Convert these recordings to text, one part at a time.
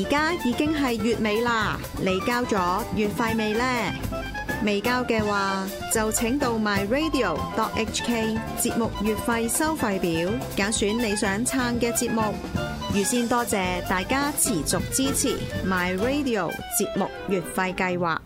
家已經係月尾啦，你交咗月費未呢？未交嘅話，就請到 myradio.hk 節目月費收費表，揀選你想撐嘅節目。預先多謝大家持續支持 myradio 節目月費計劃。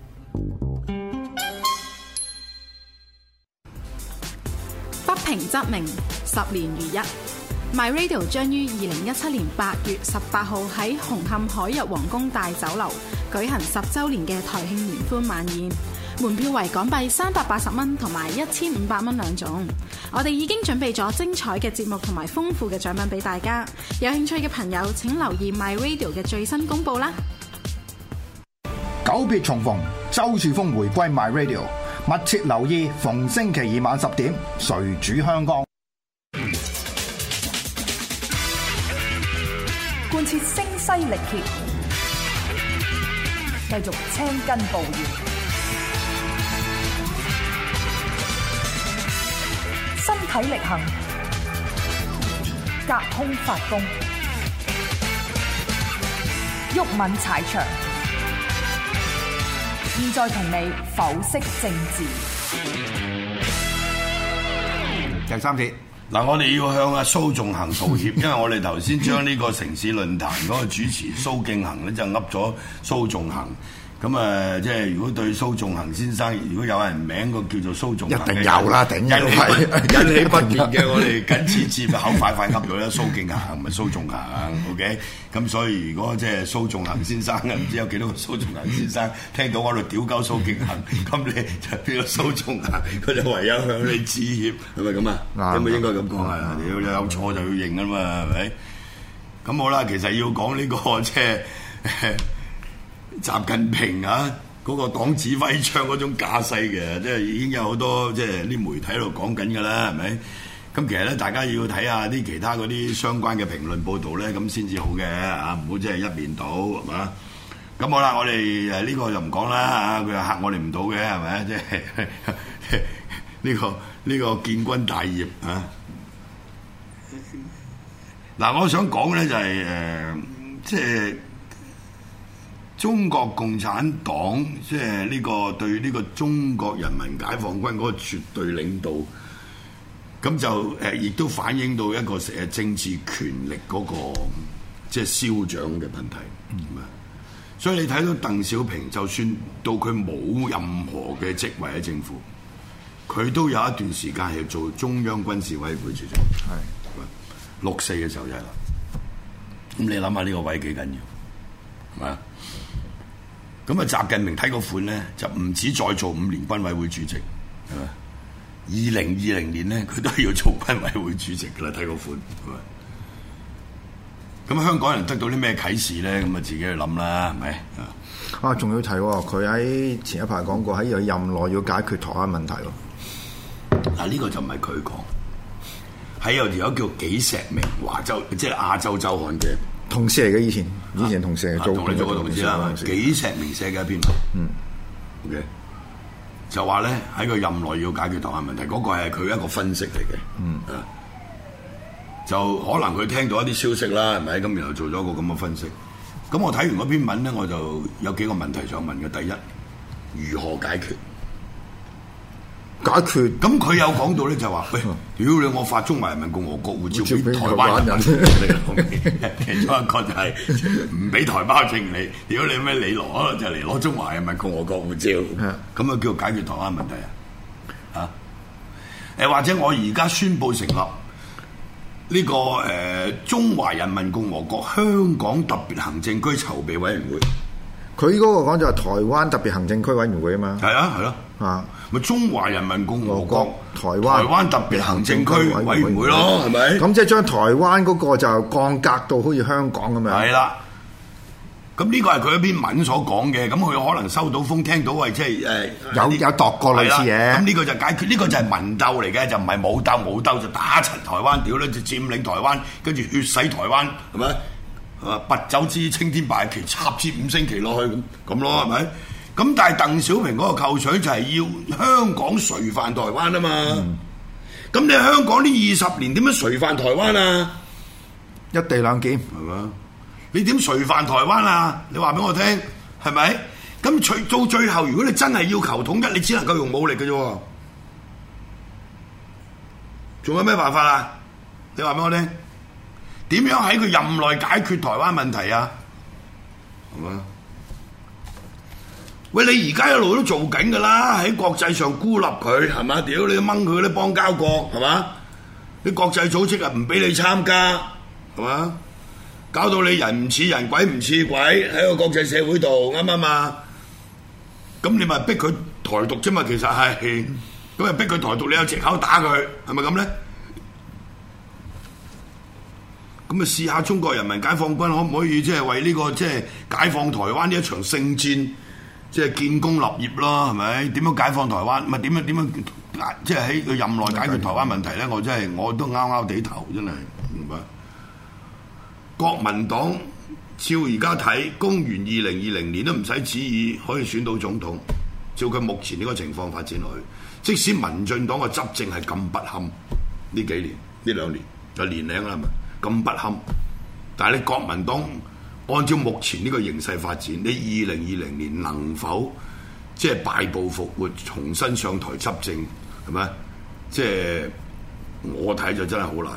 不平則鳴，10年如一。myradio 將於2017年8月18號喺紅磡海逸皇宮大酒樓舉行10週年嘅台慶聯歡晚宴。門票為港幣380蚊同埋1500蚊兩種，我哋已經準備咗精彩嘅節目同埋豐富嘅獎品俾大家，有興趣嘅朋友請留意 MyRadio 嘅最新公佈啦。 久別重逢，周樹峰回歸 MyRadio， 密切留意逢星期二晚10點，誰主香江？ 貫徹聲嘶力竭，繼續青筋暴現，身體力行，隔空發功，毓民踩場。現在同你剖析政治。 第三節嗱，我哋要向阿蘇頌恒道歉，因為我哋頭先將呢個城市論壇嗰個主持蘇敬恒咧就噏咗蘇頌恒。咁啊，即係如果對蘇頌恒先生，如果有人名個叫做蘇頌恒， 一定有啦，頂引起不便嘅，我哋僅此致口快噏咗啦，蘇敬恒唔係蘇頌恒 ，OK？咁所以如果即係蘇頌恒先生啊，唔知有幾多個蘇頌恒先生聽到我度屌鳩蘇敬恒，咁你就變咗蘇頌恒，佢就唯有向你致歉，係咪咁啊？咁咪應該咁講啊？你有錯就要認啊嘛，係咪？咁好啦，其實要講呢個即係。習近平啊，嗰個黨指揮槍嗰種架勢嘅，即係已經有好多即係啲媒體喺度講緊㗎啦，係咪？咁其實咧，大家要睇下啲其他嗰啲相關嘅評論報導咧，咁先至好嘅啊，唔好即係一面倒係嘛？咁好啦，我哋呢個就唔講啦嚇，佢又嚇我哋唔到嘅係咪？即係呢個建軍大業啊！嗱，我想講咧就係即係。中國共產黨即係呢個對呢個中國人民解放軍嗰個絕對領導，咁就亦都反映到一個政治權力嗰個即係消長嘅問題。所以你睇到鄧小平，就算到佢冇任何嘅職位喺政府，佢都有一段時間係做中央軍事委員會主席。係6·4嘅時候就係啦。咁你諗下呢個位幾緊要，係嘛？咁啊，習近平睇個款咧，就唔止再做5年軍委會主席，係嘛？2020年咧，佢都要做軍委會主席噶啦，睇個款，係嘛？咁香港人得到啲咩啟示咧？咁啊，自己去諗啦，係咪？ 啊，仲要提喎，佢喺前一排講過喺佢任內要解決台灣問題喎。 嗱，呢個就唔係佢講，喺有條友叫紀石明華州，即係亞洲週刊嘅。 同事嚟嘅，以前同事嚟做， 同你做過同事啦。紀石明寫嘅一篇，OK， 就話咧喺佢任內要解決台灣問題，嗰個係佢一個分析嚟嘅，就可能佢聽到一啲消息啦，係咪？咁然後做咗一個咁嘅分析。咁我睇完嗰篇文咧，我就有幾個問題想問嘅。第一，如何解決？咁佢有講到咧，就話：喂，屌你！我發中華人民共和國護照俾台灣人，其中一個就係唔俾台胞證你。屌你咩？你攞就嚟攞中華人民共和國護照，咁啊叫解決台灣問題啊？或者我而家宣布成立呢個中華人民共和國香港特別行政區籌備委員會。 佢嗰個講就係台灣特別行政區委員會啊嘛。係咯。 啊， 咪中華人民共和國台灣特別行政區委員會咯，係咪？ 咁即係將台灣嗰個就降格到好似香港咁樣。 係啦。咁呢個係佢一篇文所講嘅，咁佢可能收到風聽到係即係有度過類似嘢。 咁呢個就解決，呢個就係民鬥嚟嘅，就唔係武鬥就打柒台灣，屌咧就佔領台灣，跟住血洗台灣，係咪？拔走支青天白日旗，插支5星旗落去咁咯，係咪？咁但係鄧小平嗰個構取就係要香港垂範台灣啊嘛。咁你香港呢20年點樣垂範台灣啊？ 一地兩檢係嘛？ 你點垂範台灣啊？你話俾我聽，係咪？咁到最後，如果你真係要求統一，你只能夠用武力嘅啫。仲有咩辦法啊？你話俾我聽，點樣喺佢任內解決台灣問題啊？係嘛？喂，你而家一路都做緊㗎啦，喺國際上孤立佢，係嘛？屌你掹佢嗰啲邦交國，係嘛？啲國際組織啊唔俾你參加，係嘛？搞到你人唔似人，鬼唔似鬼，喺個國際社會度，啱唔啱啊？咁你咪逼佢台獨啫嘛，其實係，咁咪逼佢台獨，你有藉口打佢，係咪咁咧？咁咪試下中國人民解放軍可唔可以即係為呢個即係解放台灣呢一場聖戰，即係建功立業咯，係咪？點樣解放台灣？咪點樣即係喺佢任內解決台灣問題咧？我都拗地頭，真係明白。國民黨照而家睇，公元2020年都唔使旨意可以選到總統。照佢目前呢個情況發展落去，即使民進黨嘅執政係咁不堪，呢幾年呢2年就年零啦嘛，咁不堪。但係你國民黨按照目前呢個形勢發展，你2020年能否即係敗部復活，重新上台執政，係咪？即係我睇就真係好難。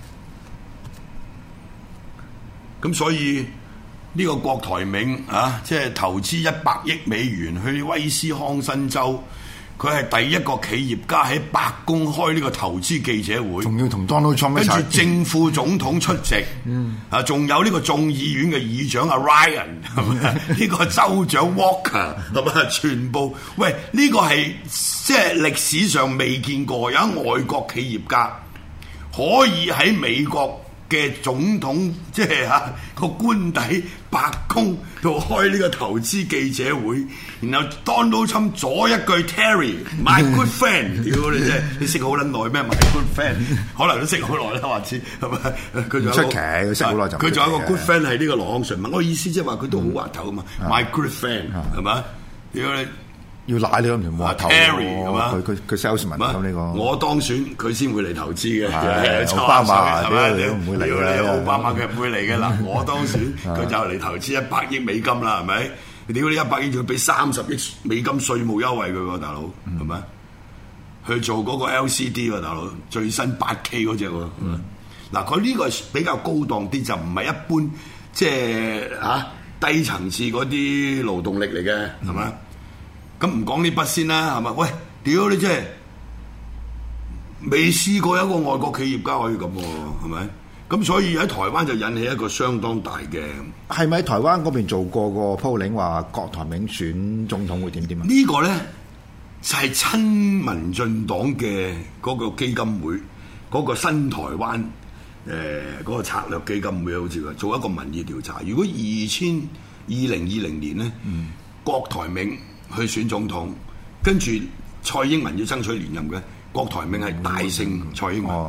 咁所以呢個郭台銘啊，即係投資100億美元去威斯康辛州，佢係第一個企業家喺白宮開呢個投資記者會， 仲要同 Donald Trump 一齊， 跟住正副總統出席，仲有呢個眾議院嘅議長阿 Ryan， 係咪？呢個州長 Walker， 係咪？全部喂，呢個係即係歷史上未見過，有外國企業家可以喺美國嘅總統即係個官邸白宮度開呢個投資記者會，然後 Donald Trump 左一句 Terry my good friend， 屌你真係你識好撚耐咩 my good friend？ 可能都識好耐啦，或者係咪？佢仲有出奇，佢識好耐就佢仲有一個 good friend 係呢個羅漢順文，我意思即係話佢都好滑頭啊嘛 ，my good friend 係咪？屌你！ 要賴你咁條話頭喎，佢 salesman 咁呢個。我當選佢先會嚟投資嘅， 奧巴馬係咪？你都唔會嚟嘅， 奧巴馬佢唔會嚟嘅啦。我當選佢就嚟投資100億美金啦，係咪？屌你100億仲要俾30億美金稅務優惠佢喎，大佬係咪？去做嗰個 LCD 喎，大佬最新8K 嗰隻喎。嗱，佢呢個比較高檔啲，就唔係一般即係低層次嗰啲勞動力嚟嘅，係咪？咁唔講呢筆先啦，係咪？喂，屌你真係未試過有一個外國企業家可以咁喎，係咪？咁所以喺台灣就引起一個相當大嘅。 係咪喺台灣嗰邊做過個 polling 話郭台銘選總統會點啊？ 呢個咧就係親民進黨嘅嗰個基金會嗰個新台灣嗰個策略基金會好似話做一個民意調查，如果2020年咧，郭台銘去選總統，跟住蔡英文要爭取連任嘅，郭台銘係大勝蔡英文。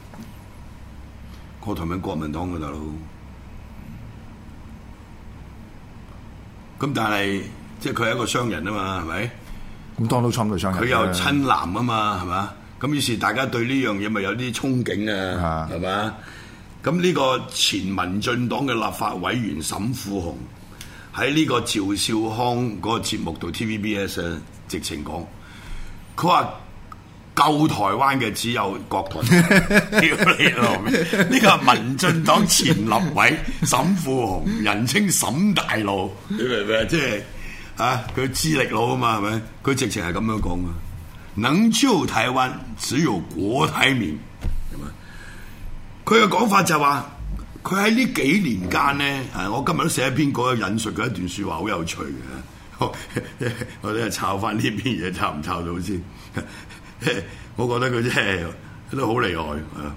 郭台銘國民黨嘅大佬，咁但係即係佢係一個商人啊嘛，係咪？ 咁Donald Trump嘅商人， 佢又親藍啊嘛，係嘛？咁於是大家對呢樣嘢咪有啲憧憬啊，係嘛？咁呢個前民進黨嘅立法委員沈富雄喺呢個趙少康嗰個節目度 TVBS 直情講，佢話救台灣嘅只有郭台銘，屌你老味！呢個係民進黨前立委沈富雄，人稱沈大佬，你明唔明？即係佢資歷佬啊嘛，係咪？佢直情係咁樣講啊！能救台灣只有郭台銘，係咪？佢嘅講法就話，佢喺呢幾年間咧，我今日都寫一篇稿引述佢一段説話，好有趣嘅。我哋係抄翻呢篇嘢，抄唔抄到先？我覺得佢真係都好厲害啊！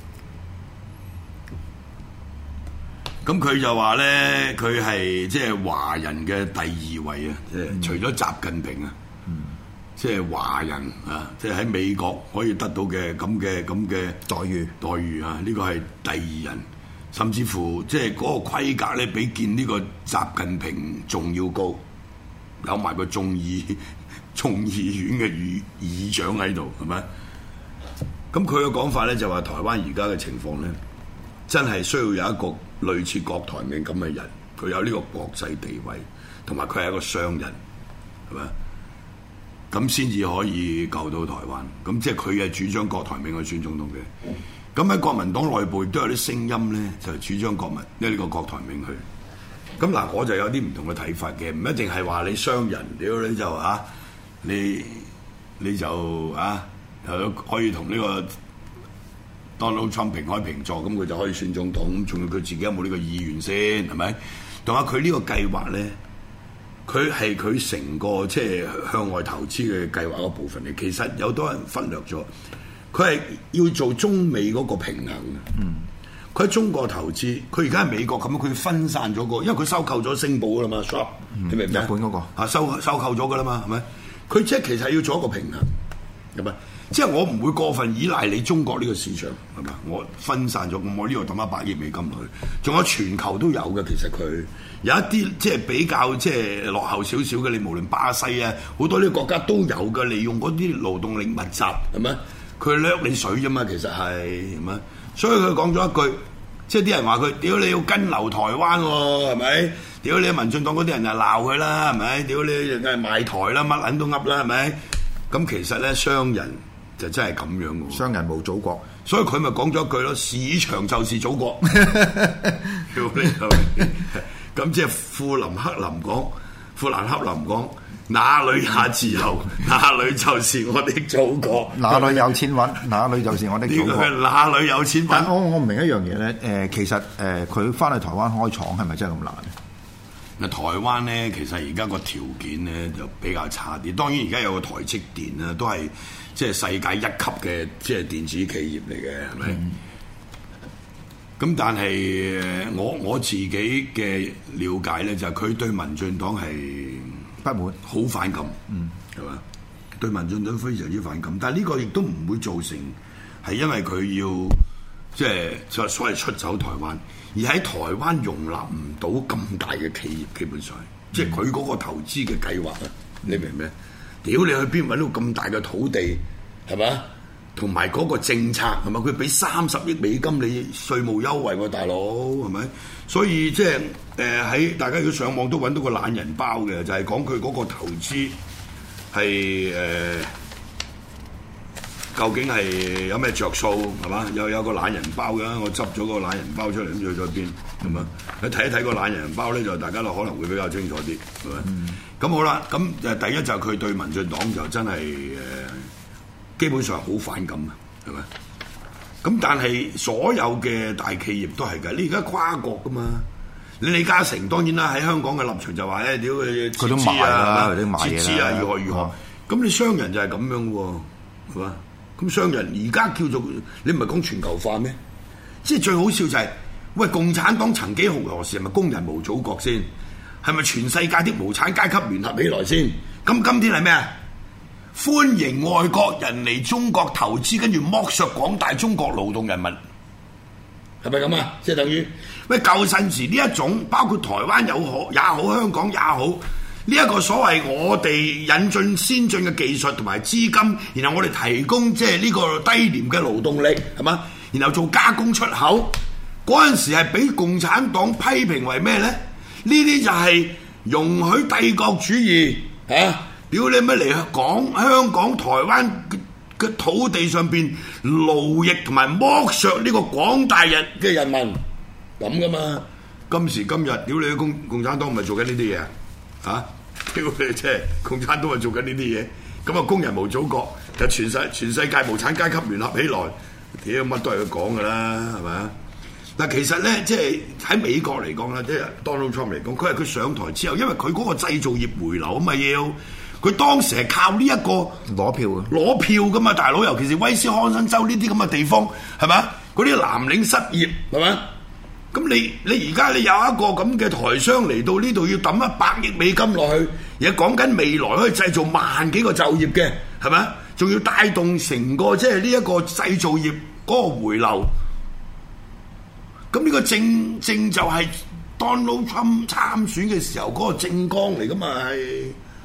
咁佢就話咧，佢係即係華人嘅第2位啊！即係除咗習近平啊，即係華人啊，即係喺美國可以得到嘅咁嘅待遇啊！呢個係第2人，甚至乎即係嗰個規格咧，比見呢個習近平仲要高，有埋個眾議院嘅議長喺度，係咪？咁佢嘅講法咧就話台灣而家嘅情況咧， 真係需要有一個類似郭台銘咁嘅人，佢有呢個國際地位，同埋佢係一個商人，係咪？咁先至可以救到台灣。咁即係佢係主張郭台銘去選總統嘅。咁喺國民黨內部亦都有啲聲音咧，就主張呢個郭台銘去。咁嗱，我就有啲唔同嘅睇法嘅，唔一定係話你商人，屌你就你就可以同呢個 Donald Trump 平開平坐，咁佢就可以選總統。仲要佢自己有冇呢個意願先，係咪？同埋佢呢個計劃咧，佢係佢成個即係向外投資嘅計劃嗰部分嚟。其實有多人忽略咗，佢係要做中美嗰個平衡嘅。佢喺中國投資，佢而家喺美國咁樣，佢分散咗因為佢收購咗星寶噶啦嘛 ，shop， 你明唔明？ 日本嗰個收購咗噶啦嘛，係咪？佢即係其實要做一個平衡，係咪？即係我唔會過分依賴你中國呢個市場，係咪？我分散咗，我呢度抌100億美金落去，仲有全球都有嘅。其實佢有一啲即係比較即係落後少少嘅，你無論巴西啊，好多呢個國家都有嘅，利用嗰啲勞動力密集，係咪？佢掠你水啫嘛，其實係咪？所以佢講咗一句，即係啲人話佢屌你要跟留台灣喎，係咪？屌你民進黨嗰啲人就鬧佢啦，係咪？屌你梗係賣台啦，乜撚都噏啦，係咪？咁其實咧，商人就真係咁樣嘅喎。 商人無祖國， 所以佢咪講咗一句咯：市場就是祖國。屌你咁即係富林克林講。哪裏也自由，哪裏就是我的祖國。 哪裏有錢揾，哪裏就是我的祖國。 哪裏有錢揾？ 但我唔明一樣嘢咧，其實佢翻去台灣開廠係咪真係咁難咧？ 嗱，台灣咧其實而家個條件咧就比較差啲。當然而家有個台積電啊，都係即係世界一級嘅即係電子企業嚟嘅，係咪？咁但係我自己嘅了解咧，就係佢對民進黨係不滿， 好反感，係嘛？對民進黨非常之反感，但係呢個亦都唔會造成係因為佢要即係所謂出走台灣，而喺台灣容納唔到咁大嘅企業，基本上即係佢嗰個投資嘅計劃啊！你明唔明？屌你去邊揾到咁大嘅土地係嘛？同埋嗰個政策係咪？佢俾30億美金你稅務優惠喎，大佬係咪？所以即係喺大家如果上網都揾到個懶人包嘅，就係講佢嗰個投資係究竟係有咩着數係嘛？有個懶人包嘅，我執咗個懶人包出嚟，咁去咗邊係嘛？你睇一睇個懶人包咧，就大家就可能會比較清楚啲係咪？咁好啦，咁第一就係佢對民進黨就真係基本上好反感啊，係咪？咁但係所有嘅大企業都係㗎，你而家跨國㗎嘛？你李嘉誠當然啦，喺香港嘅立場就話屌佢都賣啦，佢都賣嘢啦， 撤資啊，如何？咁你商人就係咁樣喎，係嘛？咁商人而家叫做你唔係講全球化咩？即係最好笑就係，喂，共產黨曾幾何時係咪工人無祖國先？係咪全世界啲無產階級聯合起來先？咁今天係咩啊？歡迎外國人嚟中國投資，跟住剝削廣大中國勞動人民，係咪咁啊？即係等於喂舊陣時呢一種，包括台灣也好，香港也好，呢一個所謂我哋引進先進嘅技術同埋資金，然後我哋提供即係呢個低廉嘅勞動力，係嘛？然後做加工出口，嗰陣時係俾共產黨批評為咩咧？呢啲就係容許帝國主義啊！屌你乜嚟香港、台灣嘅土地上邊勞役同埋剝削呢個廣大人嘅人民咁噶嘛？今時今日，屌你共產黨唔係做緊呢啲嘢啊！屌你即係共產黨係做緊呢啲嘢，咁啊工人無祖國，就全世界無產階級聯合起來，屌乜都係佢講噶啦，係咪啊？嗱，其實咧，即係喺美國嚟講啦，即係 Donald Trump 嚟講，佢係佢上台之後，因為佢嗰個製造業回流啊嘛要。佢當時係靠呢一個攞票噶嘛，大佬，尤其是威斯康辛州呢啲咁嘅地方，係咪？嗰啲藍領失業，係咪？咁你而家你有一個咁嘅台商嚟到呢度要抌100億美金落去，而家講緊未來可以製造萬幾個就業嘅，係咪？仲要帶動成個即係呢一個製造業嗰個回流。咁呢個正就係 Donald Trump 參選嘅時候嗰個政綱嚟噶嘛係。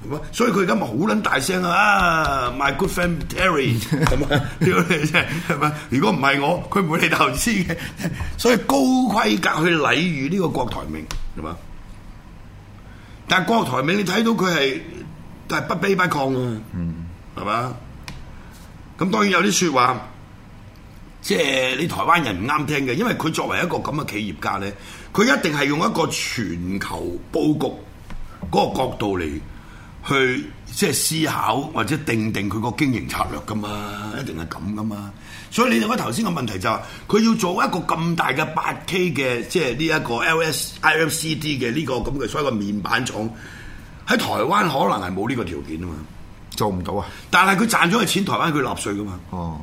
所以佢而家咪好撚大聲啊 ！My good friend Terry 係咪？屌你真係咪？如果唔係我，佢唔會嚟投資嘅。所以高規格去禮遇呢個郭台銘係嘛？但係郭台銘你睇到佢係不卑不亢啊，係嘛？咁當然有啲説話，即係你台灣人唔啱聽嘅，因為佢作為一個咁嘅企業家咧，佢一定係用一個全球佈局嗰個角度嚟去即係思考或者定佢個經營策略噶嘛，一定係咁噶嘛。所以你哋講頭先個問題就係佢要做一個咁大嘅8K 嘅即係呢一個 LMCD 嘅呢個咁嘅所謂嘅面板廠喺台灣可能係冇呢個條件啊嘛， 做唔到啊。 但係佢賺咗嘅錢，台灣佢納稅噶嘛。 哦，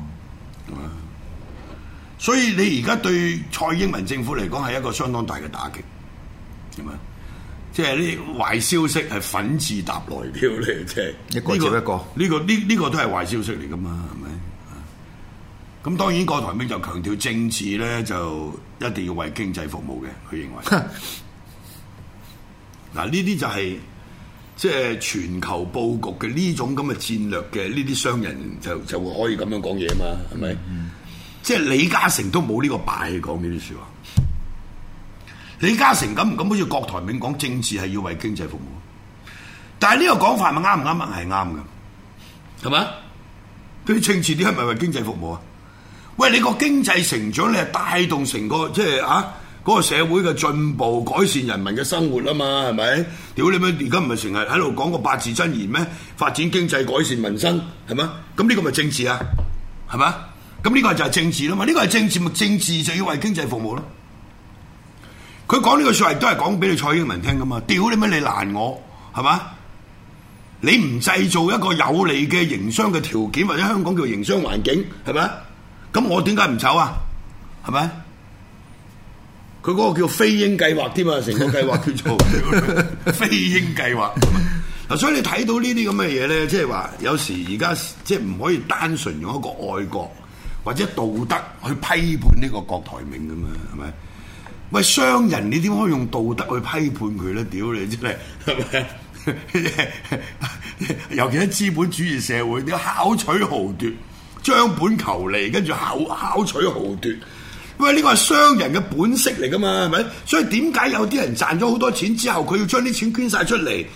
所以你而家對蔡英文政府嚟講係一個相當大嘅打擊，係咪？即係呢壞消息係粉字搭來屌你，即係一個接一個。 呢個都係壞消息嚟噶嘛，係咪？咁當然郭台銘就強調政治咧就一定要為經濟服務嘅，佢認為。嗱呢啲就係即係全球佈局嘅呢種咁嘅戰略嘅呢啲商人就會可以咁樣講嘢嘛，係咪？即係李嘉誠都冇呢個霸氣講呢啲説話。李嘉誠敢唔敢好似郭台銘講政治係要為經濟服務？但係呢個講法咪啱唔啱啊？係啱嘅，係咪？佢啲政治點係咪為經濟服務啊？喂，你個經濟成長你係帶動成個即係嗰個社會嘅進步，改善人民嘅生活啊嘛，係咪？屌你咩？而家唔係成日喺度講個八字真言咩？發展經濟，改善民生，係咪？咁呢個咪政治啊？係咪？咁呢個就係政治啦嘛？呢個係政治，咪政治就要為經濟服務咯。佢講呢個説話都係講俾你蔡英文聽噶嘛？屌你咩？你攔我係嘛？你唔製造一個有利嘅營商嘅條件，或者香港叫營商環境係咪？咁我點解唔走啊？係咪？佢嗰個叫飛鷹計劃添啊，成個計劃叫做飛鷹計劃。嗱，所以你睇到呢啲咁嘅嘢咧，即係話有時而家即係唔可以單純用一個愛國或者道德去批判呢個郭台銘噶嘛，係咪？喂，商人你點可以用道德去批判佢咧？屌你真係，係咪？尤其喺資本主義社會，你巧取豪奪、將本求利，跟住巧取豪奪。喂，呢個係商人嘅本色嚟噶嘛？係咪？所以點解有啲人賺咗好多錢之後，佢要將啲錢捐晒出嚟？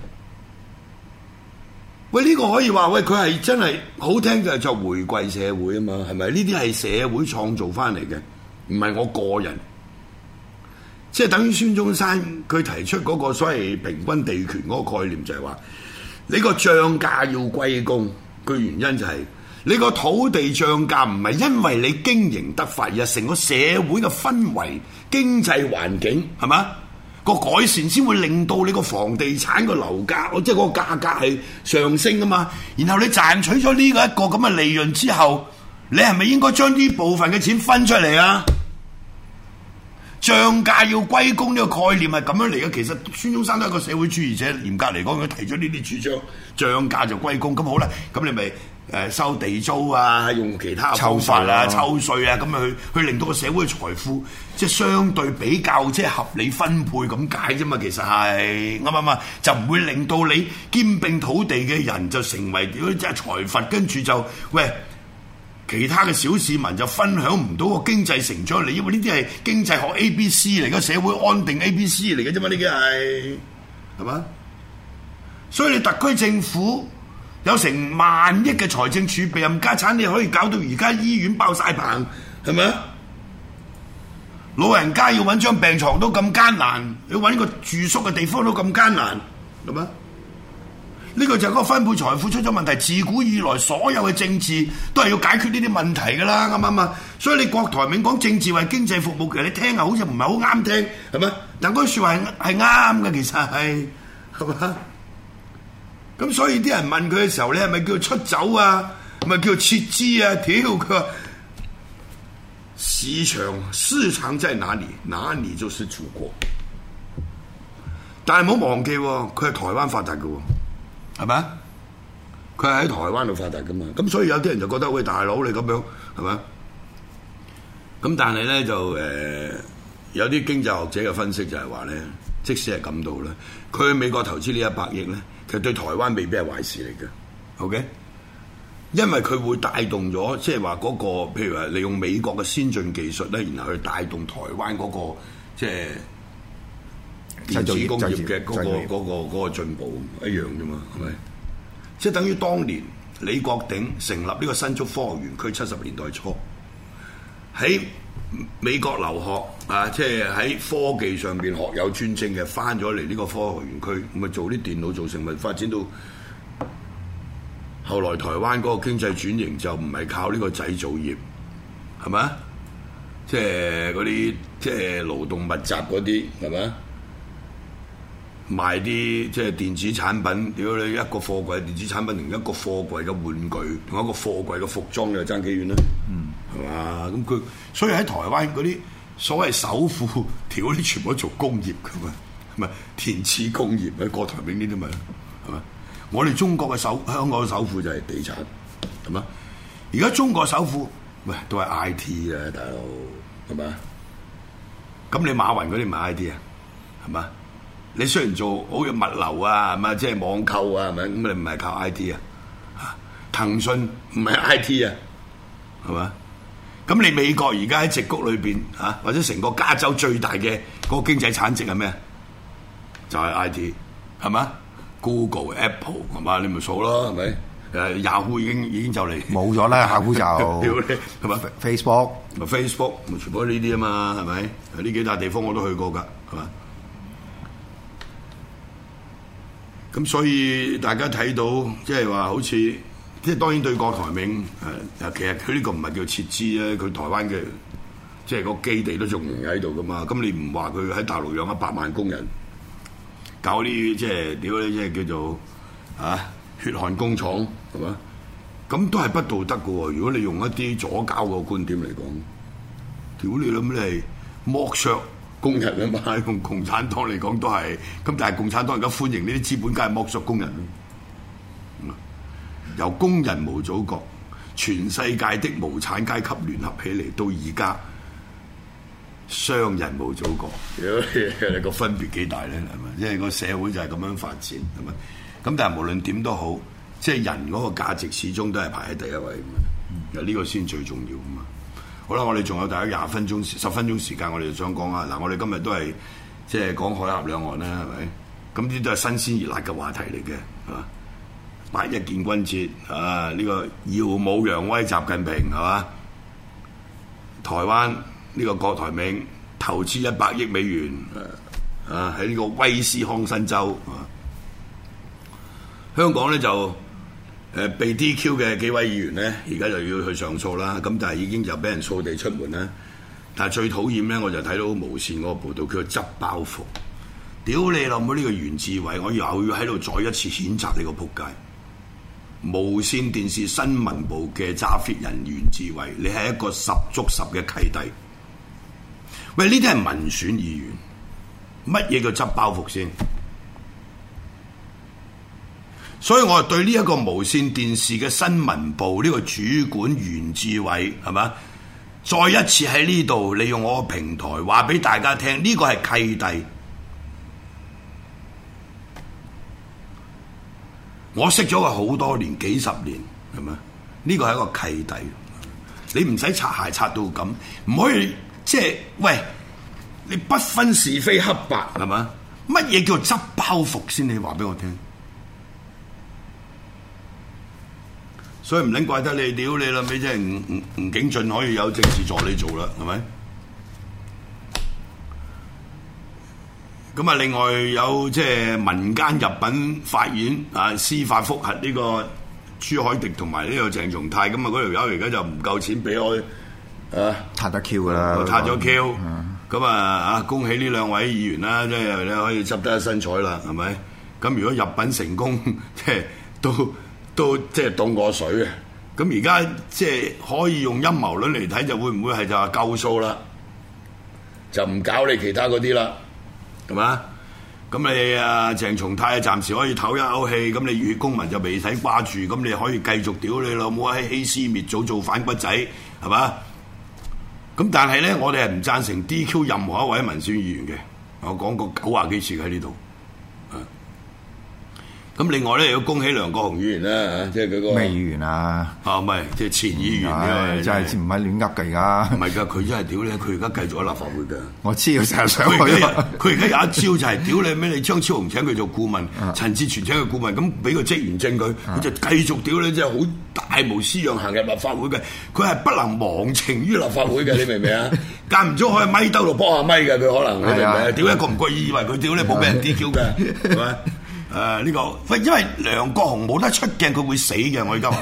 喂，呢個可以話喂，佢係真係好聽嘅，就回饋社會啊嘛？係咪？呢啲係社會創造翻嚟嘅，唔係我個人。即係等於孫中山佢提出嗰個所謂平均地權嗰個概念，就係話你個漲價要歸公，個原因就係你個土地漲價唔係因為你經營得快，而係成個社會嘅氛圍、經濟環境係嘛個改善，先會令到你個房地產個樓價，即係嗰個價格係上升啊嘛。然後你賺取咗呢個一個咁嘅利潤之後，你係咪應該將呢部分嘅錢分出嚟啊？漲價要歸公呢個概念係咁樣嚟嘅，其實孫中山都係一個社會主義者，嚴格嚟講佢提出呢啲主張，漲價就歸公。咁好啦，咁你咪收地租啊，用其他方法啊、抽稅啊，咁去令到個社會嘅財富即係相對比較即係合理分配咁解啫嘛。其實係啱唔啱？就唔會令到你兼併土地嘅人就成為如果即係財閥，跟住就喂。其他嘅小市民就分享唔到個經濟成長嚟，因為呢啲係經濟學 ABC 嚟嘅，社會安定 ABC 嚟嘅啫嘛，呢啲係嘛？所以你特區政府有成萬億嘅財政儲備冚家產，你可以搞到而家醫院爆晒棚，係咪啊？老人家要揾張病床都咁艱難，要揾個住宿嘅地方都咁艱難，係咪？呢個就係嗰個分配財富出咗問題，自古以來所有嘅政治都係要解決呢啲問題㗎啦，啱唔啱啊？所以你郭台銘講政治為經濟服務，其實你聽下好似唔係好啱聽，係咪？但嗰句説話係啱嘅，其實係嘛？咁所以啲人問佢嘅時候，你係咪叫佢出走啊？係咪叫佢撤資啊？屌佢話市場在哪裡，哪裡就是祖國。但係唔好忘記喎，佢係台灣發達嘅喎。係咪啊？佢係喺台灣度發達噶嘛？咁所以有啲人就覺得喂，大佬你咁樣係咪？咁但係咧就有啲經濟學者嘅分析就係話咧，即使係咁到咧，佢去美國投資呢100億咧， 其實對台灣未必係壞事嚟嘅。OK，因為佢會帶動咗，即係話嗰個，譬如話利用美國嘅先進技術咧，然後去帶動台灣嗰個即係電子工業嘅嗰個進步一樣啫嘛，係咪？即係等於當年李國鼎成立呢個新竹科學園區70年代初，喺美國留學啊，即係喺科技上邊學有專精嘅，翻咗嚟呢個科學園區，咪做啲電腦造成，咪發展到後來台灣嗰個經濟轉型就唔係靠呢個製造業，係咪？即係嗰啲即係勞動密集嗰啲，係咪？賣啲即係電子產品，屌你一個貨櫃電子產品同一個貨櫃嘅玩具，同一個貨櫃嘅服裝，你又爭幾遠咧？係嘛？咁佢所以喺台灣嗰啲所謂首富，屌啲全部都做工業㗎嘛，係咪？電子工業喺郭台銘呢啲咪係嘛？我哋中國嘅香港嘅首富就係地產，係嘛？而家中國首富喂都係 I T 啊，大佬係嘛？咁你馬雲嗰啲唔係 I T 啊，係嘛？你雖然做好似物流啊，係嘛，即係網購啊，係咪？咁你唔係靠 I T 啊？騰訊唔係 I T 啊，係嘛？咁你美國而家喺矽谷裏邊啊，或者成個加州最大嘅嗰個經濟產值係咩？就係 I T， 係嘛 ？Google、Apple 係嘛？你咪數咯，係咪？Yahoo 已經就嚟冇咗啦，Yahoo 就係嘛 Facebook 咪 Facebook 咪全部都呢啲啊嘛，係咪？呢幾笪地方我都去過㗎，係嘛？咁所以大家睇到，即係話好似，即係當然對郭台銘其實佢呢個唔係叫撤資咧，佢台灣嘅即係個基地都仲仍喺度噶嘛。咁你唔話佢喺大陸養100萬工人，搞啲即係屌咧，即係叫做血汗工廠係嘛？咁都係不道德嘅喎。如果你用一啲左膠個觀點嚟講，屌你諗你係剝削工人啊嘛，用共產黨嚟講都係，咁但係共產黨而家歡迎呢啲資本家係剝削工人咯。由工人無祖國，全世界的無產階級聯合起嚟，到而家商人無祖國，你個分別幾大咧？係咪？即係個社會就係咁樣發展，係咪？咁但係無論點都好，即係人嗰個價值始終都係排喺第一位㗎嘛。呢個先最重要㗎嘛。好啦，我哋仲有大約10分鐘時間，我哋就想講啊。嗱，我哋今日都係即係講海峽兩岸啦，係咪？咁呢啲都係新鮮熱辣嘅話題嚟嘅，係嘛？8·1建軍節啊，呢個耀武揚威，習近平係嘛？台灣呢個郭台銘投資100億美元喺呢個威斯康辛州啊。香港咧就被 DQ 嘅幾位議員咧，而家就要去上訴啦。咁但係已經就俾人掃地出門啦。但係最討厭咧，我就睇到無線嗰個報導，叫做執包袱。屌你老母呢個袁志偉，我又要喺度再一次譴責你個仆街。無線電視新聞部嘅揸 fit 人袁志偉，你係一個10足10嘅契弟。喂，呢啲係民選議員，乜嘢叫執包袱先？所以我對呢一個無線電視嘅新聞部呢個主管袁志偉係嘛，再一次喺呢度利用我個平台話俾大家聽，呢個係契弟。我識咗佢好多年，幾十年係嘛？呢個係一個契弟，你唔使擦鞋擦到咁，唔可以即係喂，你不分是非黑白係嘛？乜嘢叫執包袱先？你話俾我聽。所以唔撚怪得你，屌你啦尾，即係吳景俊可以有政治助理做啦，係咪？咁啊，另外有即係民間入稟法院啊，司法覆核呢個朱凱廸同埋呢個鄭松泰，咁啊嗰條友而家就唔夠錢俾我啊，撻得 Q 噶啦，撻咗 Q，咁啊恭喜呢兩位議員啦，即係你可以執得一身彩啦，係咪？咁如果入稟成功，即係都即係凍過水啊！咁而家即係可以用陰謀論嚟睇，就會唔會係就話夠數啦？就唔搞你其他嗰啲啦，係嘛？咁你鄭松泰暫時可以唞一口氣，咁你熱血公民就未使掛住，咁你可以繼續屌你老母喺欺師滅祖做反骨仔，係嘛？咁但係咧，我哋係唔贊成 DQ 任何一位民選議員嘅，我講過90幾次喺呢度。 咁另外咧，要恭喜梁國雄議員啦，即係佢個咩議員啊？ 唔係，即係前議員， 真係唔係亂噏㗎而家。 唔係㗎，佢真係屌你，佢而家繼續喺立法會㗎。我知佢成日上去。 佢而家有一招就係屌你咩？你張超雄請佢做顧問，陳志全請佢顧問，咁俾個職員證佢，佢就繼續屌你，真係好大無私樣行入立法會嘅。佢係不能忘情於立法會嘅，你明唔明啊？間唔中可以咪兜度幫下咪嘅，佢可能你明唔明啊？屌一個唔覺意以為佢屌你冇俾人 DQ 嘅，係咪？呢個喂，因為梁國雄冇得出鏡，佢會死嘅。我而家話，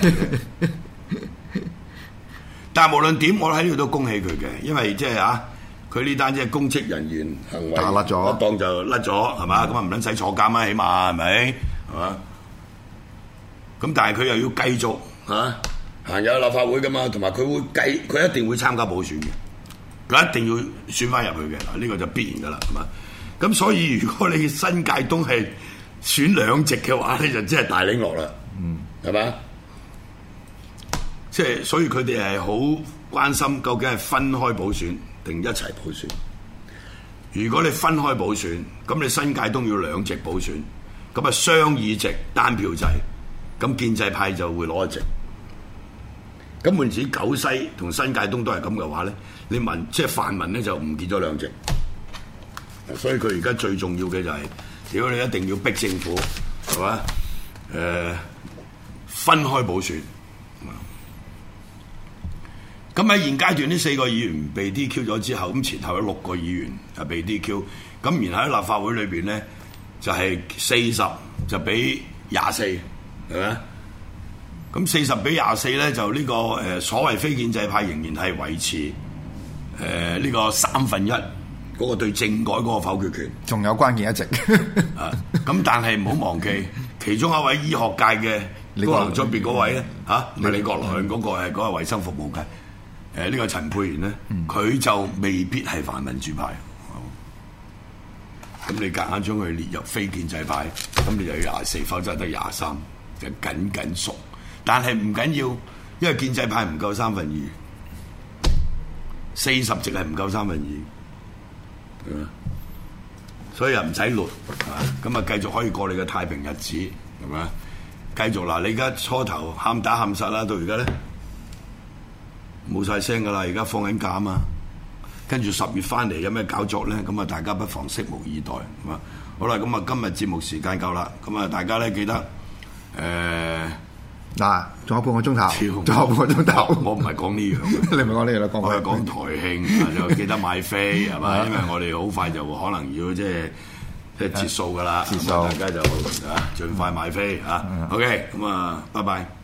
但係無論點，我喺呢度都恭喜佢嘅，因為即係佢呢單即係公職人員行為， 甩咗， 我當就甩咗，係嘛？咁啊唔撚使坐監啊，起碼係咪？係嘛？咁但係佢又要繼續行入立法會噶嘛，同埋佢一定會參加補選嘅，佢一定要選翻入去嘅，嗱呢個就必然噶啦，係嘛？咁所以如果你新界東係選兩席嘅話，你就真係大領落啦，係嘛？即係所以佢哋係好關心究竟係分開補選定一齊補選。如果你分開補選，咁你新界東要兩席補選，咁啊雙議席單票制，咁建制派就會攞一席。咁換至九西同新界東都係咁嘅話咧，你即係泛民咧就唔見咗兩席。所以佢而家最重要嘅就係，屌你一定要逼政府，係嘛？分開補選。咁喺現階段呢4個議員被 DQ 咗之後，咁前後有6個議員係被 DQ，咁然後喺立法會裏邊咧就係40就俾24，係咪？咁40比24咧就呢個所謂非建制派仍然係維持呢個1/3嗰個對政改嗰個否決權， 仲有關鍵一席。 咁但係唔好忘記，其中一位醫學界嘅功能組別嗰位咧唔係李國麟嗰個係嗰個衞生服務界。呢個陳沛然咧，佢就未必係泛民主派。咁你夾硬將佢列入非建制派，咁你就要24，否則得23，就緊熟。但係唔緊要，因為建制派唔夠2/3，40席係唔夠2/3，所以又唔使亂，咁啊繼續可以過你嘅太平日子，係咪？繼續嗱，你而家初頭喊打喊殺啦，到而家咧。冇晒聲噶啦，而家放緊假啊嘛，跟住10月翻嚟有咩搞作咧？咁啊，大家不妨拭目以待，係嘛？好啦，咁啊，今日節目時間夠啦，咁啊，大家咧記得仲有半個鐘頭， 我唔係講呢樣， 你唔係講呢樣啦， 我係講台慶，就記得買飛係嘛？因為我哋好快就可能要即係截數噶啦，咁大家就盡快買飛嚇。OK，咁啊，拜拜。